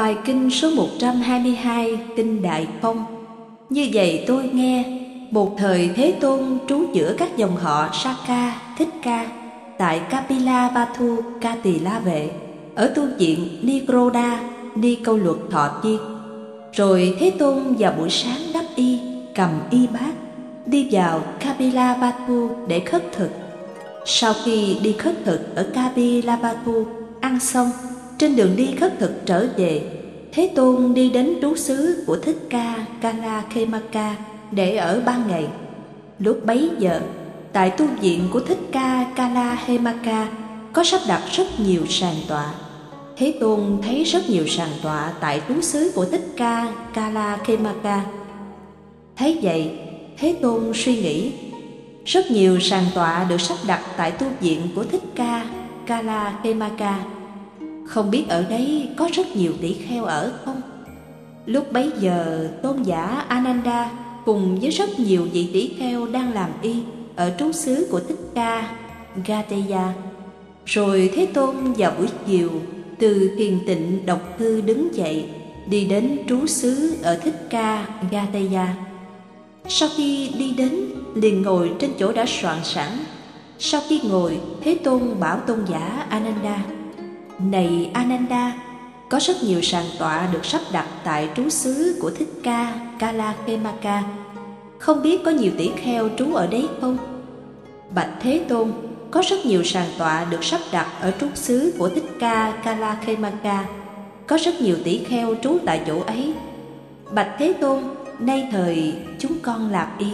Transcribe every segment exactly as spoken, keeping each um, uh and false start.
Bài kinh số một trăm hai mươi hai, kinh Đại Phong. Như vậy tôi nghe, một thời Thế Tôn trú giữa các dòng họ Saka, Thích Ca tại Kapilavatthu Ca Tỳ La Vệ, ở tu viện Nikroda, Ni Câu Luật Thọ Tiên. Rồi Thế Tôn vào buổi sáng đắp y, cầm y bát, đi vào Kapilavatthu để khất thực. Sau khi đi khất thực ở Kapilavatthu, ăn xong, trên đường đi khất thực trở về, Thế Tôn đi đến trú xứ của Thích Ca Kalakhemaka để ở ban ngày. Lúc bấy giờ, tại tu viện của Thích Ca Kalakhemaka có sắp đặt rất nhiều sàn tọa. Thế Tôn thấy rất nhiều sàn tọa tại trú xứ của Thích Ca Kalakhemaka. Thấy vậy, Thế Tôn suy nghĩ, rất nhiều sàn tọa được sắp đặt tại tu viện của Thích Ca Kalakhemaka, không biết ở đấy có rất nhiều tỷ kheo ở không? Lúc bấy giờ, tôn giả Ananda cùng với rất nhiều vị tỷ kheo đang làm y ở trú xứ của Thích Ca Gateya. Rồi Thế Tôn vào buổi chiều từ thiền tịnh độc cư đứng dậy, đi đến trú xứ ở Thích Ca Gateya. Sau khi đi đến, liền ngồi trên chỗ đã soạn sẵn. Sau khi ngồi, Thế Tôn bảo tôn giả Ananda: Này Ananda, có rất nhiều sàn tọa được sắp đặt tại trú xứ của Thích Ca Kalakhemaka, không biết có nhiều tỷ kheo trú ở đấy không? Bạch Thế Tôn, có rất nhiều sàn tọa được sắp đặt ở trú xứ của Thích Ca Kalakhemaka, có rất nhiều tỷ kheo trú tại chỗ ấy. Bạch Thế Tôn, nay thời chúng con làm y.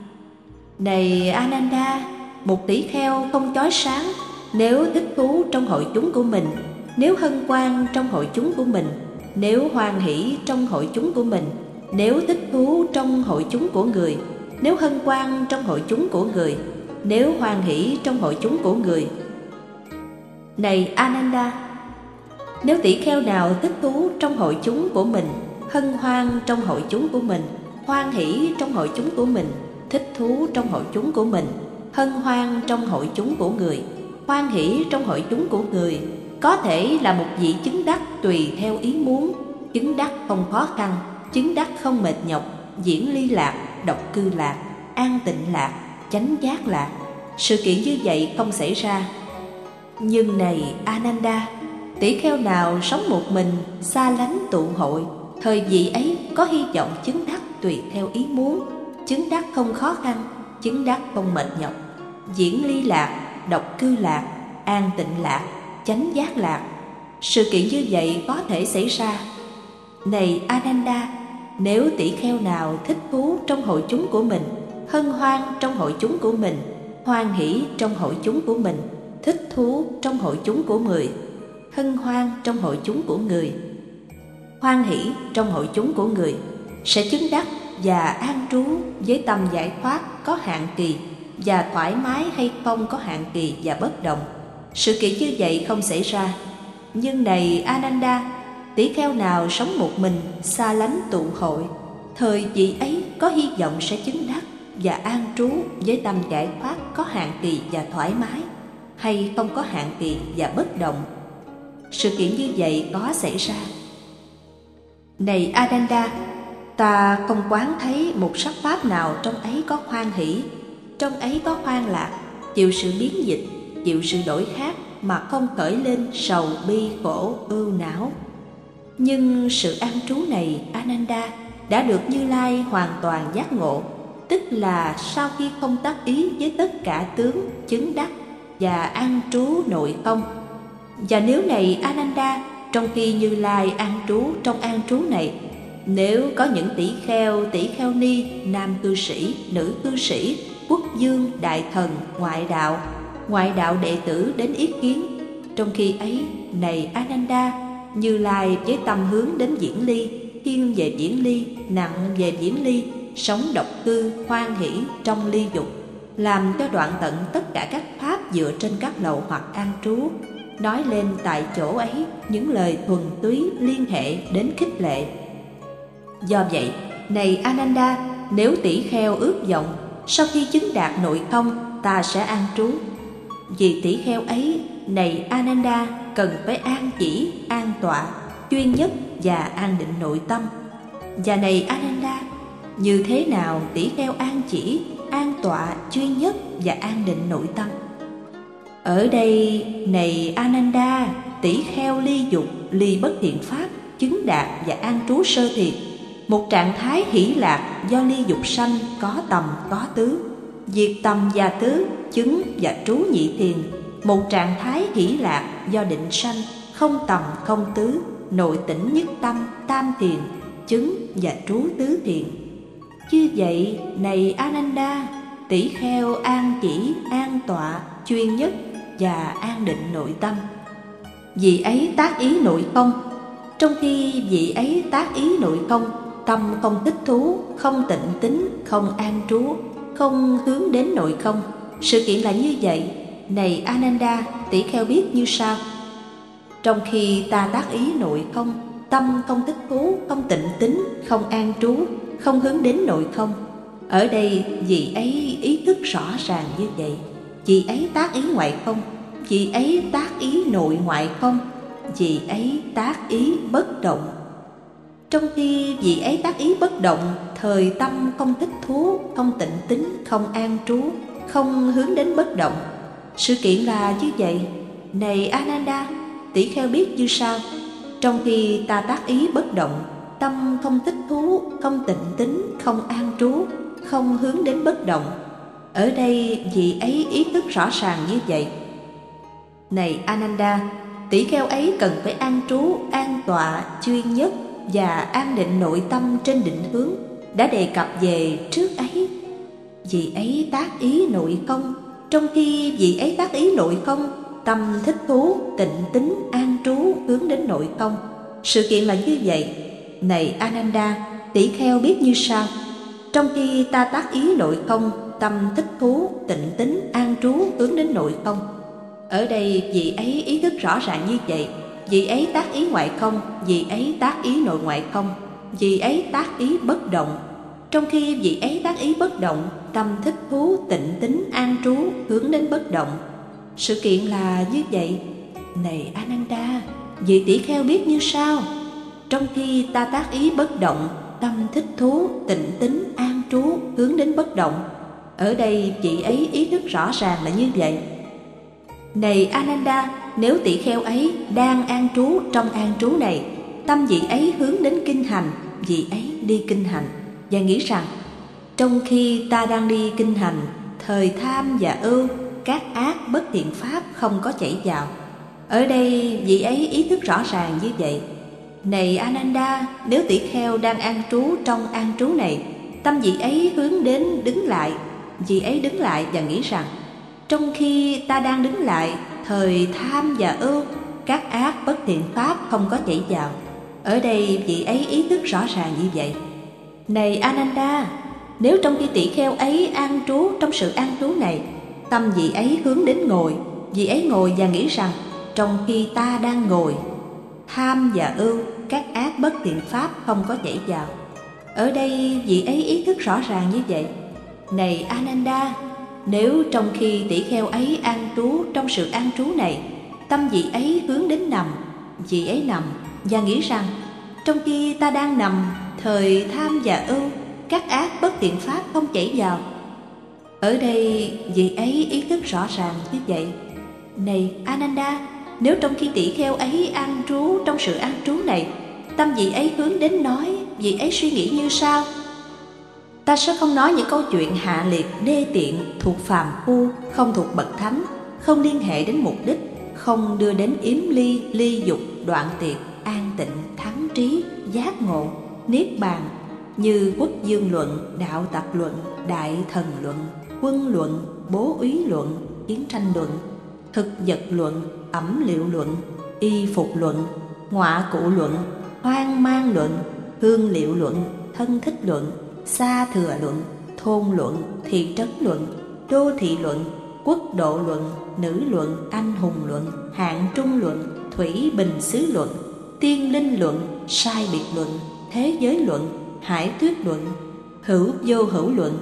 Này Ananda, một tỷ kheo không chói sáng, nếu thích thú trong hội chúng của mình, nếu hân hoan trong hội chúng của mình, nếu hoan hỷ trong hội chúng của mình, nếu thích thú trong hội chúng của người, nếu hân hoan trong hội chúng của người, nếu hoan hỷ trong hội chúng của người. Này Ananda, nếu tỷ kheo nào thích thú trong hội chúng của mình, hân hoan trong hội chúng của mình, hoan hỷ trong hội chúng của mình, thích thú trong hội chúng của mình, hân hoan trong hội chúng của người, hoan hỷ trong hội chúng của người, có thể là một vị chứng đắc tùy theo ý muốn, chứng đắc không khó khăn, chứng đắc không mệt nhọc, diễn ly lạc, độc cư lạc, an tịnh lạc, chánh giác lạc. Sự kiện như vậy không xảy ra. Nhưng này Ananda, tỷ kheo nào sống một mình, xa lánh tụ hội, thời vị ấy có hy vọng chứng đắc tùy theo ý muốn, chứng đắc không khó khăn, chứng đắc không mệt nhọc, diễn ly lạc, độc cư lạc, an tịnh lạc, chánh giác lạc. Sự kiện như vậy có thể xảy ra. Này Ananda, nếu tỷ kheo nào thích thú trong hội chúng của mình, hân hoan trong hội chúng của mình, hoan hỷ trong hội chúng của mình, thích thú trong hội chúng của người, hân hoan trong hội chúng của người, hoan hỷ trong hội chúng của người, sẽ chứng đắc và an trú với tâm giải thoát có hạn kỳ, và thoải mái hay không có hạn kỳ và bất động. Sự kiện như vậy không xảy ra. Nhưng này Ananda, tỷ kheo nào sống một mình, xa lánh tụ hội, thời vị ấy có hy vọng sẽ chứng đắc và an trú với tâm giải thoát có hạn kỳ và thoải mái, hay không có hạn kỳ và bất động. Sự kiện như vậy có xảy ra. Này Ananda, ta không quán thấy một sắc pháp nào trong ấy có hoan hỷ, trong ấy có hoan lạc, chịu sự biến dịch, chịu sự đổi khác mà không khởi lên sầu bi khổ ưu não. Nhưng sự an trú này, Ananda, đã được Như Lai hoàn toàn giác ngộ, tức là sau khi không tác ý với tất cả tướng, chứng đắc và an trú nội không. Và nếu này Ananda, trong khi Như Lai an trú trong an trú này, nếu có những tỷ kheo, tỷ kheo ni, nam cư sĩ, nữ cư sĩ, quốc vương, đại thần, ngoại đạo, ngoại đạo đệ tử đến ý kiến, trong khi ấy, này Ananda, Như Lai với tâm hướng đến diễn ly, thiên về diễn ly, nặng về diễn ly, sống độc cư, hoan hỷ trong ly dục, làm cho đoạn tận tất cả các pháp dựa trên các lậu hoặc an trú, nói lên tại chỗ ấy những lời thuần túy liên hệ đến khích lệ. Do vậy, này Ananda, nếu tỷ kheo ước vọng sau khi chứng đạt nội không, ta sẽ an trú, vì tỷ kheo ấy, này Ananda, cần phải an chỉ, an tọa, chuyên nhất và an định nội tâm. Và này Ananda, như thế nào tỷ kheo an chỉ, an tọa, chuyên nhất và an định nội tâm? Ở đây, này Ananda, tỷ kheo ly dục, ly bất thiện pháp, chứng đạt và an trú sơ thiệt, một trạng thái hỷ lạc do ly dục sanh, có tầm có tứ, diệt tầm và tứ, chứng và trú nhị thiền, một trạng thái hỷ lạc do định sanh, không tầm không tứ, nội tỉnh nhất tâm, tam thiền, chứng và trú tứ thiền. Như vậy, này Ananda, tỷ kheo an chỉ, an tọa, chuyên nhất và an định nội tâm. Vị ấy tác ý nội không, trong khi vị ấy tác ý nội không, tâm không thích thú, không tịnh tính, không an trú, không hướng đến nội không. Sự kiện là như vậy, này Ananda, tỷ kheo biết như sau. Trong khi ta tác ý nội không, tâm không thích thú, không tịnh tính, không an trú, không hướng đến nội không. Ở đây vị ấy ý thức rõ ràng như vậy. Vị ấy tác ý ngoại không, vị ấy tác ý nội ngoại không, vị ấy tác ý bất động. Trong khi vị ấy tác ý bất động, thời tâm không thích thú, không tịnh tính, không an trú, không hướng đến bất động. Sự kiện là như vậy, này Ananda, tỷ kheo biết như sau. Trong khi ta tác ý bất động, tâm không thích thú, không tịnh tính, không an trú, không hướng đến bất động. Ở đây vị ấy ý thức rõ ràng như vậy. Này Ananda, tỷ kheo ấy cần phải an trú, an tọa, chuyên nhất và an định nội tâm trên định hướng đã đề cập về trước ấy. Vị ấy tác ý nội không, trong khi vị ấy tác ý nội không, tâm thích thú, tịnh tính, an trú, hướng đến nội không. Sự kiện là như vậy, này Ananda, tỷ kheo biết như sau. Trong khi ta tác ý nội không, tâm thích thú, tịnh tính, an trú, hướng đến nội không. Ở đây vị ấy ý thức rõ ràng như vậy. Vị ấy tác ý ngoại không, vị ấy tác ý nội ngoại không, vị ấy tác ý bất động. Trong khi vị ấy tác ý bất động, tâm thích thú, tịnh tính, an trú, hướng đến bất động. Sự kiện là như vậy, này Ananda, vị tỷ kheo biết như sau. Trong khi ta tác ý bất động, tâm thích thú, tịnh tính, an trú, hướng đến bất động. Ở đây vị ấy ý thức rõ ràng là như vậy. Này Ananda, nếu tỷ kheo ấy đang an trú trong an trú này, tâm vị ấy hướng đến kinh hành, vị ấy đi kinh hành và nghĩ rằng trong khi ta đang đi kinh hành, thời tham và ưu, các ác bất thiện pháp không có chảy vào. Ở đây vị ấy ý thức rõ ràng như vậy. Này Ananda, nếu tỷ kheo đang an trú trong an trú này, tâm vị ấy hướng đến đứng lại, vị ấy đứng lại và nghĩ rằng trong khi ta đang đứng lại, thời tham và ưu, các ác bất thiện pháp không có chảy vào. Ở đây vị ấy ý thức rõ ràng như vậy. Này Ananda, nếu trong khi tỷ kheo ấy an trú trong sự an trú này, tâm vị ấy hướng đến ngồi, vị ấy ngồi và nghĩ rằng trong khi ta đang ngồi, tham và ưu, các ác bất thiện pháp không có chảy vào. Ở đây vị ấy ý thức rõ ràng như vậy. Này Ananda, nếu trong khi tỷ kheo ấy an trú trong sự an trú này, tâm vị ấy hướng đến nằm, vị ấy nằm và nghĩ rằng trong khi ta đang nằm, thời tham và ưu, các ác bất thiện pháp không chảy vào. Ở đây vị ấy ý thức rõ ràng như vậy. Này Ananda, nếu trong khi tỷ kheo ấy an trú trong sự an trú này, tâm vị ấy hướng đến nói, vị ấy suy nghĩ như sau. Ta sẽ không nói những câu chuyện hạ liệt, đê tiện, thuộc phàm phu, không thuộc bậc thánh, không liên hệ đến mục đích, không đưa đến yếm ly, ly dục, đoạn tiệt, an tịnh, thắng trí, giác ngộ, niết bàn, như quốc dương luận, đạo tập luận, đại thần luận, quân luận, bố úy luận, chiến tranh luận, thực vật luận, ẩm liệu luận, y phục luận, ngọa cụ luận, hoang mang luận, hương liệu luận, thân thích luận, xa thừa luận, thôn luận, thị trấn luận, đô thị luận, quốc độ luận, nữ luận, anh hùng luận, hạng trung luận, thủy bình xứ luận, tiên linh luận, sai biệt luận, thế giới luận, hải thuyết luận, hữu vô hữu luận.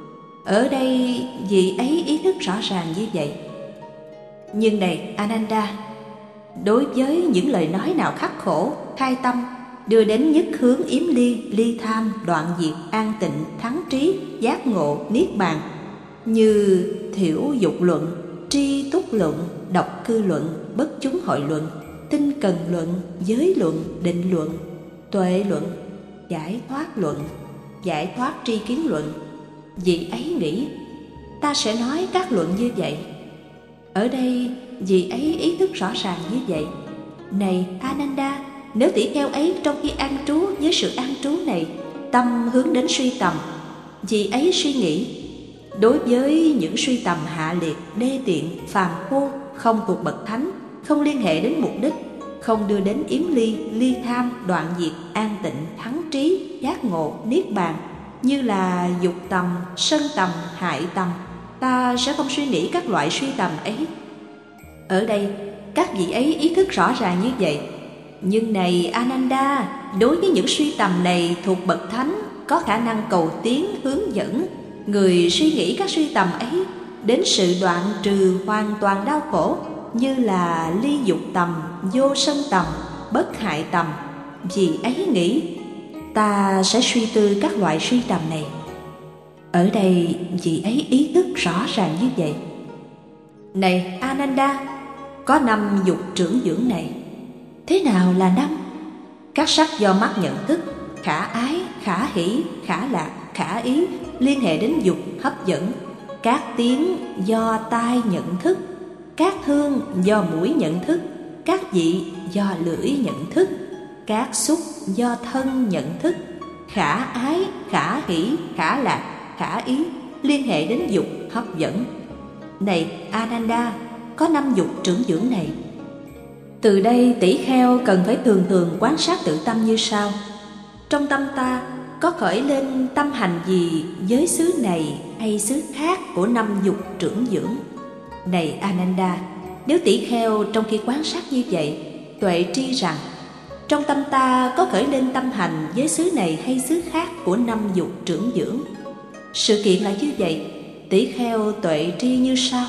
Ở đây vị ấy ý thức rõ ràng như vậy. Nhưng này Ananda, Đối với những lời nói nào khắc khổ, khai tâm, đưa đến nhất hướng yếm ly, ly tham, đoạn diệt, an tịnh, thắng trí, giác ngộ, niết bàn, như thiểu dục luận, tri túc luận, độc cư luận, bất chúng hội luận, tinh cần luận, giới luận, định luận, tuệ luận, giải thoát luận, giải thoát tri kiến luận, vị ấy nghĩ ta sẽ nói các luận như vậy. Ở đây vị ấy ý thức rõ ràng như vậy. Này Ananda, nếu tỷ kheo ấy trong khi an trú với sự an trú này, tâm hướng đến suy tầm, vị ấy suy nghĩ đối với những suy tầm hạ liệt, đê tiện, phàm phu, không thuộc bậc thánh, không liên hệ đến mục đích, không đưa đến yếm ly, ly tham, đoạn diệt, an tịnh, thắng trí, giác ngộ, niết bàn, như là dục tầm, sân tầm, hại tầm, ta sẽ không suy nghĩ các loại suy tầm ấy. Ở đây các vị ấy ý thức rõ ràng như vậy. Nhưng này Ananda, đối với những suy tầm này thuộc bậc thánh, có khả năng cầu tiến hướng dẫn người suy nghĩ các suy tầm ấy đến sự đoạn trừ hoàn toàn đau khổ, như là ly dục tầm, vô sân tầm, bất hại tầm. Vì ấy nghĩ ta sẽ suy tư các loại suy tầm này. Ở đây vị ấy ý thức rõ ràng như vậy. Này Ananda, có năm dục trưởng dưỡng này. Thế nào là năm? Các sắc do mắt nhận thức, khả ái, khả hỷ, khả lạc, khả ý, liên hệ đến dục hấp dẫn. Các tiếng do tai nhận thức, các hương do mũi nhận thức, các vị do lưỡi nhận thức, các xúc do thân nhận thức. Khả ái, khả hỷ, khả lạc, khả ý, liên hệ đến dục hấp dẫn. Này Ananda, có năm dục trưởng dưỡng này. Từ đây tỷ kheo cần phải thường thường quan sát tự tâm như sau. Trong tâm ta có khởi lên tâm hành gì với xứ này hay xứ khác của năm dục trưởng dưỡng? Này Ananda, nếu tỷ kheo trong khi quan sát như vậy, tuệ tri rằng trong tâm ta có khởi lên tâm hành với xứ này hay xứ khác của năm dục trưởng dưỡng. Sự kiện là như vậy, tỷ kheo tuệ tri như sau.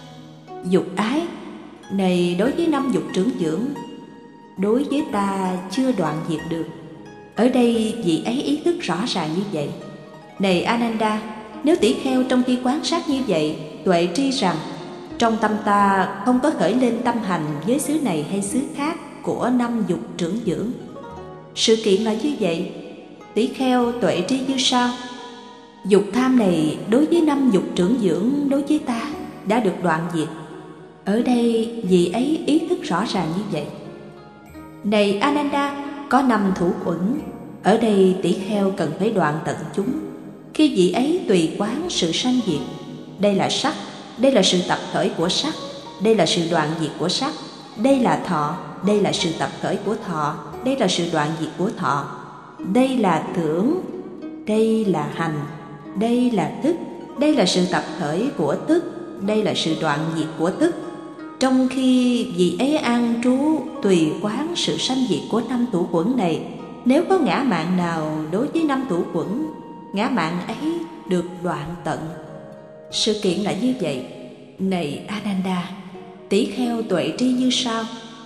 Dục ái này đối với năm dục trưởng dưỡng, đối với ta chưa đoạn diệt được. Ở đây vị ấy ý thức rõ ràng như vậy. Này Ananda, nếu tỷ kheo trong khi quan sát như vậy, tuệ tri rằng trong tâm ta không có khởi lên tâm hành với xứ này hay xứ khác của năm dục trưởng dưỡng. Sự kiện là như vậy, tỷ kheo tuệ tri như sau. Dục tham này đối với năm dục trưởng dưỡng đối với ta đã được đoạn diệt. Ở đây vị ấy ý thức rõ ràng như vậy. Này Ananda, có năm thủ uẩn. Ở đây tỷ kheo cần phải đoạn tận chúng. Khi vị ấy tùy quán sự sanh diệt, đây là sắc, đây là sự tập khởi của sắc, đây là sự đoạn diệt của sắc, đây là thọ, đây là sự tập khởi của thọ, đây là sự đoạn diệt của thọ, đây là tưởng, đây là hành, đây là thức, đây là sự tập khởi của thức, đây là sự đoạn diệt của thức. Trong khi vị ấy an trú tùy quán sự sanh diệt của năm thủ uẩn này, nếu có ngã mạn nào đối với năm thủ uẩn, ngã mạn ấy được đoạn tận. Sự kiện là như vậy. Này Ananda, tỷ kheo tuệ tri như sau.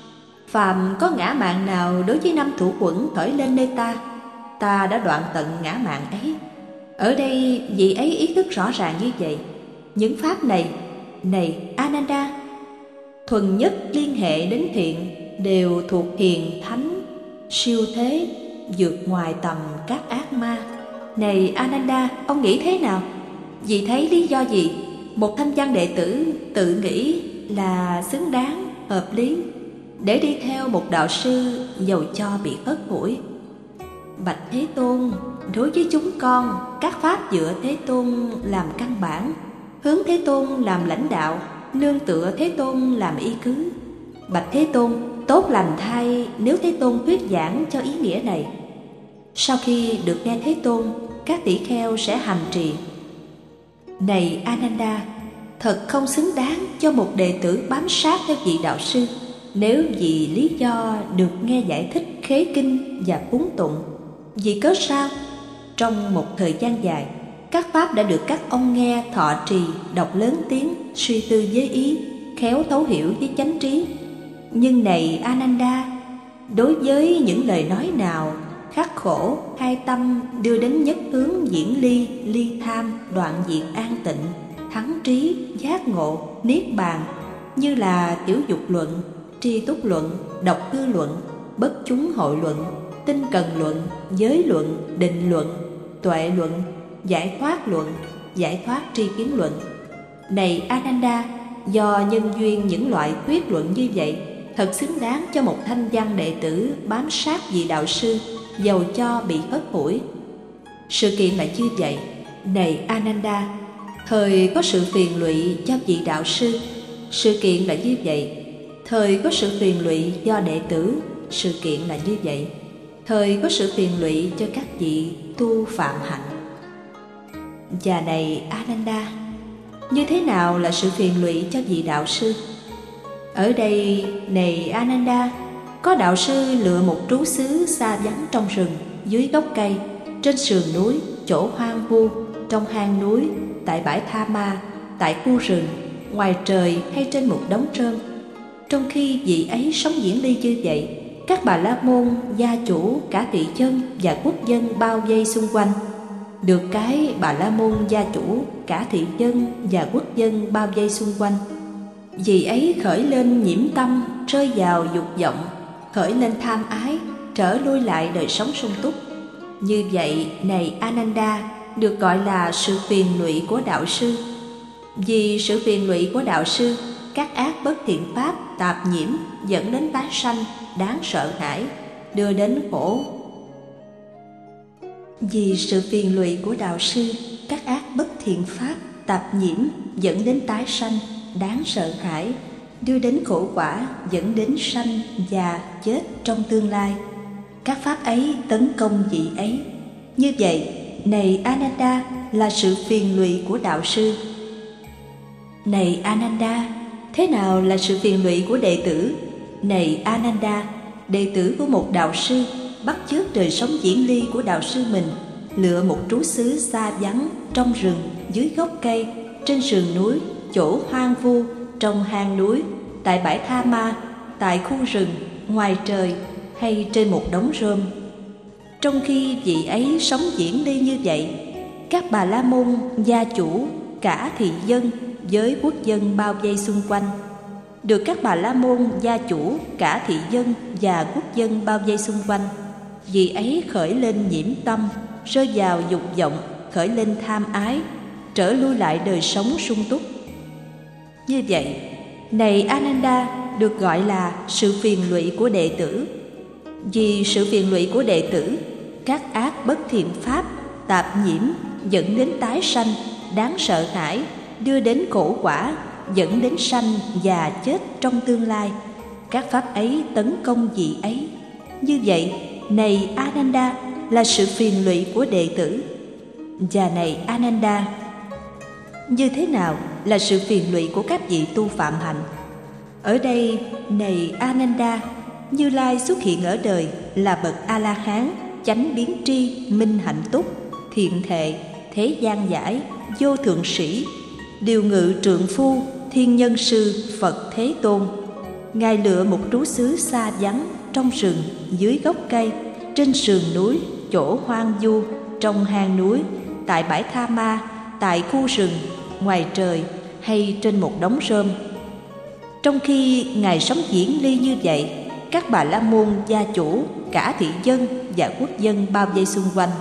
Phàm có ngã mạn nào đối với năm thủ uẩn khởi lên nơi ta, ta đã đoạn tận ngã mạn ấy. Ở đây vị ấy ý thức rõ ràng như vậy. Những pháp này, này Ananda, thuần nhất liên hệ đến thiện, đều thuộc hiền thánh, siêu thế, vượt ngoài tầm các ác ma. Này Ananda, ông nghĩ thế nào? Vì thấy lý do gì một thanh văn đệ tử tự nghĩ là xứng đáng, hợp lý để đi theo một đạo sư dầu cho bị hất hủi? Bạch Thế Tôn, đối với chúng con, các pháp dựa Thế Tôn làm căn bản, hướng Thế Tôn làm lãnh đạo, nương tựa Thế Tôn làm y cứ. Bạch Thế Tôn, tốt lành thay nếu Thế Tôn thuyết giảng cho ý nghĩa này. Sau khi được nghe Thế Tôn, các tỷ kheo sẽ hành trì. Này Ananda, thật không xứng đáng cho một đệ tử bám sát theo vị đạo sư, nếu vì lý do được nghe giải thích khế kinh và cúng tụng. Vì cớ sao? Trong một thời gian dài, các pháp đã được các ông nghe thọ trì, đọc lớn tiếng, suy tư với ý, khéo thấu hiểu với chánh trí. Nhưng này Ananda, đối với những lời nói nào khắc khổ, hai tâm đưa đến nhất hướng diễn ly, ly tham, đoạn diệt an tịnh, thắng trí, giác ngộ, niết bàn, như là tiểu dục luận, tri túc luận, độc cư luận, bất chúng hội luận, tinh cần luận, giới luận, định luận, tuệ luận, giải thoát luận, giải thoát tri kiến luận. Này Ananda, do nhân duyên những loại thuyết luận như vậy, thật xứng đáng cho một thanh văn đệ tử bám sát vị đạo sư, dầu cho bị hất hủi. Sự kiện là như vậy. Này Ananda, thời có sự phiền lụy cho vị đạo sư. Sự kiện là như vậy. Thời có sự phiền lụy do đệ tử. Sự kiện là như vậy. Thời có sự phiền lụy cho các vị tu phạm hạnh. Và này Ananda, như thế nào là sự phiền lụy cho vị đạo sư? Ở đây, này Ananda, có đạo sư lựa một trú xứ xa vắng trong rừng, dưới gốc cây, trên sườn núi, chỗ hoang vu, trong hang núi, tại bãi Tha Ma, tại khu rừng, ngoài trời hay trên một đống rơm. Trong khi vị ấy sống diễn ly như vậy, các bà la môn, gia chủ, cả thị dân và quốc dân bao vây xung quanh. Được cái bà la môn, gia chủ, cả thị dân và quốc dân bao vây xung quanh, vì ấy khởi lên nhiễm tâm, rơi vào dục vọng, khởi lên tham ái, trở lui lại đời sống sung túc. Như vậy, này Ananda, được gọi là sự phiền lụy của đạo sư. Vì sự phiền lụy của đạo sư, các ác bất thiện pháp, tạp nhiễm dẫn đến tái sanh, đáng sợ hãi, đưa đến khổ. Vì sự phiền lụy của đạo sư, các ác bất thiện pháp, tạp nhiễm dẫn đến tái sanh, đáng sợ hãi, đưa đến khổ quả, dẫn đến sanh, già, chết trong tương lai. Các pháp ấy tấn công vị ấy. Như vậy, này Ananda, là sự phiền lụy của đạo sư. Này Ananda, thế nào là sự phiền lụy của đệ tử? Này Ananda, đệ tử của một đạo sư bắt chước đời sống diễn ly của đạo sư mình, lựa một trú xứ xa vắng, trong rừng, dưới gốc cây, trên sườn núi, chỗ hoang vu, trong hang núi, tại bãi Tha Ma, tại khu rừng, ngoài trời hay trên một đống rơm. Trong khi vị ấy sống diễn ly như vậy, các bà la môn, gia chủ, cả thị dân, với quốc dân bao vây xung quanh. Được các bà la môn, gia chủ, cả thị dân và quốc dân bao vây xung quanh, vị ấy khởi lên nhiễm tâm, rơi vào dục vọng, khởi lên tham ái, trở lui lại đời sống sung túc. Như vậy, này Ananda, được gọi là sự phiền lụy của đệ tử. Vì sự phiền lụy của đệ tử, các ác bất thiện pháp, tạp nhiễm dẫn đến tái sanh, đáng sợ hãi, đưa đến khổ quả, dẫn đến sanh, già, chết trong tương lai. Các pháp ấy tấn công vị ấy. Như vậy, này Ananda, là sự phiền lụy của đệ tử. Và này Ananda, như thế nào là sự phiền lụy của các vị tu phạm hạnh? Ở đây, này Ananda, Như Lai xuất hiện ở đời là bậc A-la-hán, chánh biến tri, minh hạnh túc, thiện thệ, thế gian giải, vô thượng sĩ, điều ngự trượng phu, thiên nhân sư, Phật Thế Tôn. Ngài lựa một trú xứ xa vắng, trong rừng, dưới gốc cây, trên sườn núi, chỗ hoang vu, trong hang núi, tại bãi Tha Ma, tại khu rừng, ngoài trời hay trên một đống rơm. Trong khi Ngài sống diễn ly như vậy, các bà la môn, gia chủ, cả thị dân và quốc dân bao vây xung quanh.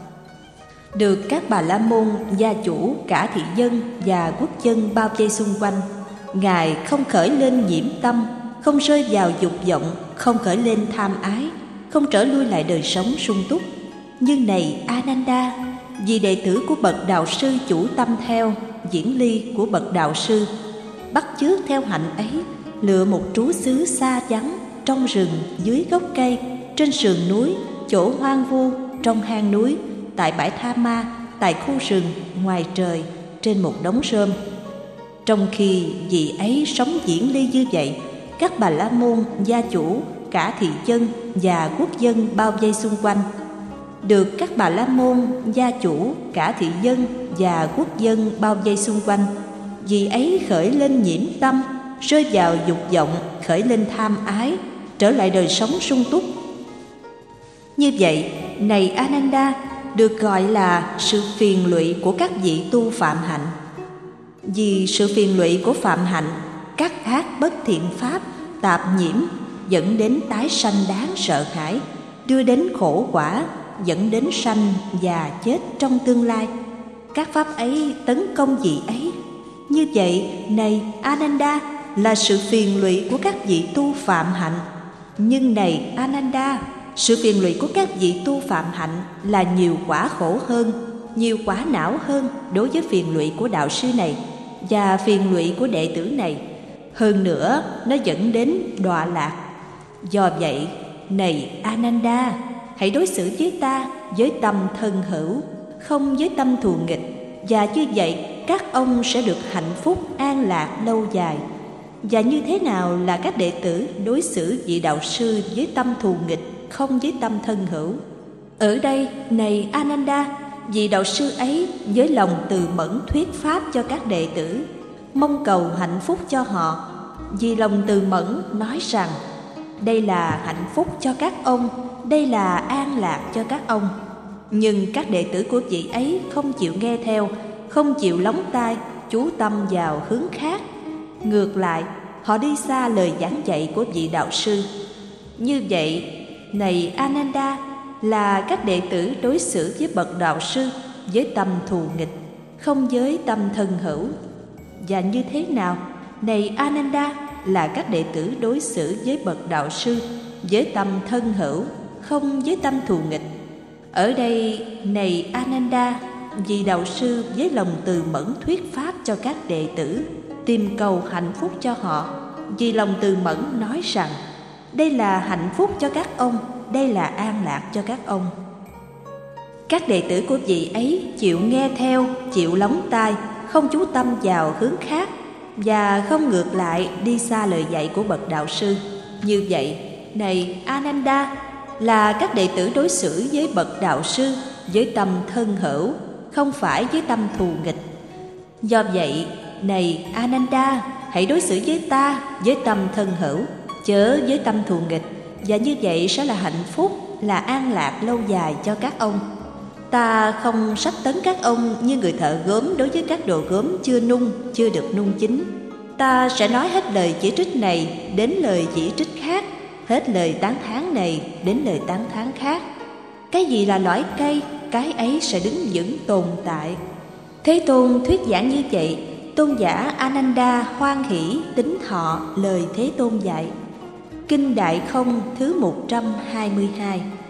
Được các bà la môn, gia chủ, cả thị dân và quốc dân bao vây xung quanh, Ngài không khởi lên nhiễm tâm, không rơi vào dục vọng, không khởi lên tham ái, không trở lui lại đời sống sung túc. Nhưng này Ananda, vì đệ tử của bậc đạo sư chủ tâm theo diễn ly của bậc đạo sư, bắt chước theo hạnh ấy, lựa một trú xứ xa vắng, trong rừng, dưới gốc cây, trên sườn núi, chỗ hoang vu, trong hang núi, tại bãi Tha Ma, tại khu rừng, ngoài trời, trên một đống rơm. Trong khi vị ấy sống diễn ly như vậy, các bà la môn, gia chủ, cả thị dân và quốc dân bao vây xung quanh. Được các bà la môn, gia chủ, cả thị dân và quốc dân bao vây xung quanh, vị ấy khởi lên nhiễm tâm, rơi vào dục vọng, khởi lên tham ái, trở lại đời sống sung túc. Như vậy, này Ananda, được gọi là sự phiền lụy của các vị tu phạm hạnh. Vì sự phiền lụy của phạm hạnh, các ác bất thiện pháp, tạp nhiễm dẫn đến tái sanh đáng sợ hãi, đưa đến khổ quả, dẫn đến sanh và chết trong tương lai. Các pháp ấy tấn công vị ấy. Như vậy, này Ananda, là sự phiền lụy của các vị tu phạm hạnh. Nhưng này Ananda, sự phiền lụy của các vị tu phạm hạnh là nhiều quả khổ hơn, nhiều quả não hơn đối với phiền lụy của đạo sư này và phiền lụy của đệ tử này. Hơn nữa, nó dẫn đến đọa lạc. Do vậy, này Ananda, hãy đối xử với ta với tâm thân hữu, không với tâm thù nghịch, và như vậy các ông sẽ được hạnh phúc an lạc lâu dài. Và như thế nào là các đệ tử đối xử vị đạo sư với tâm thù nghịch, không với tâm thân hữu? Ở đây, này Ananda, vị đạo sư ấy với lòng từ mẫn thuyết pháp cho các đệ tử, mong cầu hạnh phúc cho họ. Vì lòng từ mẫn nói rằng, đây là hạnh phúc cho các ông, đây là an lạc cho các ông. Nhưng các đệ tử của vị ấy không chịu nghe theo, không chịu lóng tai, chú tâm vào hướng khác. Ngược lại, họ đi xa lời giảng dạy của vị đạo sư. Như vậy, này Ananda, là các đệ tử đối xử với bậc đạo sư với tâm thù nghịch, không với tâm thân hữu. Và như thế nào, này Ananda, là các đệ tử đối xử với bậc đạo sư với tâm thân hữu, không với tâm thù nghịch? Ở đây, này Ananda, vị đạo sư với lòng từ mẫn thuyết pháp cho các đệ tử, tìm cầu hạnh phúc cho họ. Vì lòng từ mẫn nói rằng, đây là hạnh phúc cho các ông, đây là an lạc cho các ông. Các đệ tử của vị ấy chịu nghe theo, chịu lóng tai, không chú tâm vào hướng khác, và không ngược lại đi xa lời dạy của bậc đạo sư. Như vậy, này Ananda, là các đệ tử đối xử với bậc đạo sư với tâm thân hữu, không phải với tâm thù nghịch. Do vậy, này Ananda, hãy đối xử với ta với tâm thân hữu, chớ với tâm thù nghịch, và như vậy sẽ là hạnh phúc, là an lạc lâu dài cho các ông. Ta không sách tấn các ông như người thợ gốm đối với các đồ gốm chưa nung, chưa được nung chín. Ta sẽ nói hết lời chỉ trích này đến lời chỉ trích khác, hết lời tán thán này đến lời tán thán khác. Cái gì là lõi cây, cái ấy sẽ đứng vững tồn tại. Thế Tôn thuyết giảng như vậy, tôn giả Ananda hoan hỷ tín thọ lời Thế Tôn dạy. Kinh Đại Không thứ một trăm hai mươi hai.